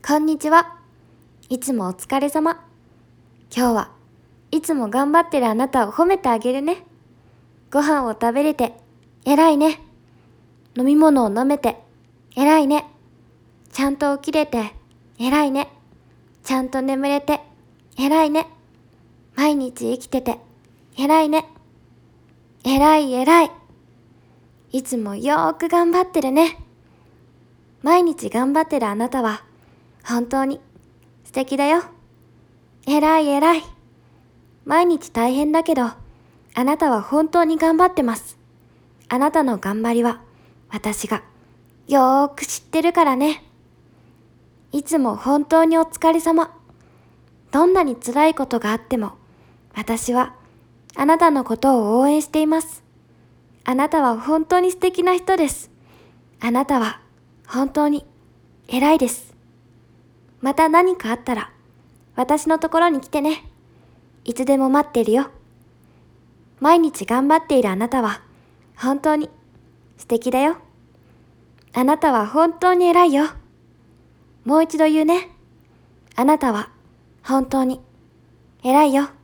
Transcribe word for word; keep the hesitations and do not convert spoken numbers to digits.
こんにちは。いつもお疲れ様。今日はいつも頑張ってるあなたを褒めてあげるね。ご飯を食べれて偉いね。飲み物を飲めて偉いね。ちゃんと起きれて偉いね。ちゃんと眠れて偉いね。毎日生きてて偉いね。偉い偉い。いつもよーく頑張ってるね。毎日頑張ってるあなたは本当に素敵だよ。偉い偉い。毎日大変だけど、あなたは本当に頑張ってます。あなたの頑張りは私がよーく知ってるからね。いつも本当にお疲れ様。どんなに辛いことがあっても、私はあなたのことを応援しています。あなたは本当に素敵な人です。あなたは本当に偉いです。また何かあったら、私のところに来てね。いつでも待ってるよ。毎日頑張っているあなたは、本当に素敵だよ。あなたは本当に偉いよ。もう一度言うね。あなたは本当に偉いよ。